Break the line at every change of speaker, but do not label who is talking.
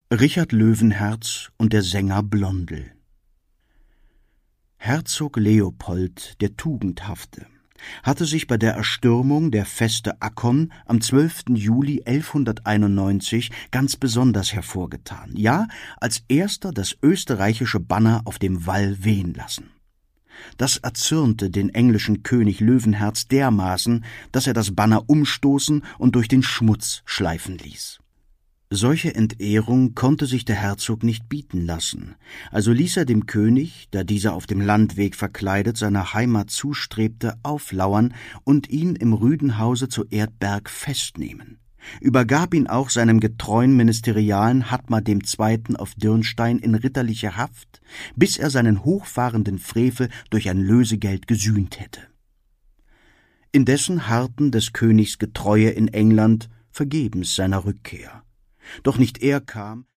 Richard Löwenherz und der Sänger Blondel. Herzog Leopold der Tugendhafte hatte sich bei der Erstürmung der Feste Akkon am 12. Juli 1191 ganz besonders hervorgetan, ja, als erster das österreichische Banner auf dem Wall wehen lassen. Das erzürnte den englischen König Löwenherz dermaßen, dass er das Banner umstoßen und durch den Schmutz schleifen ließ. Solche Entehrung konnte sich der Herzog nicht bieten lassen, also ließ er dem König, da dieser auf dem Landweg verkleidet seiner Heimat zustrebte, auflauern und ihn im Rüdenhause zu Erdberg festnehmen, übergab ihn auch seinem getreuen Ministerialen Hadmar II. Auf Dürnstein in ritterliche Haft, bis er seinen hochfahrenden Frevel durch ein Lösegeld gesühnt hätte. Indessen harrten des Königs Getreue in England vergebens seiner Rückkehr. Doch nicht er kam,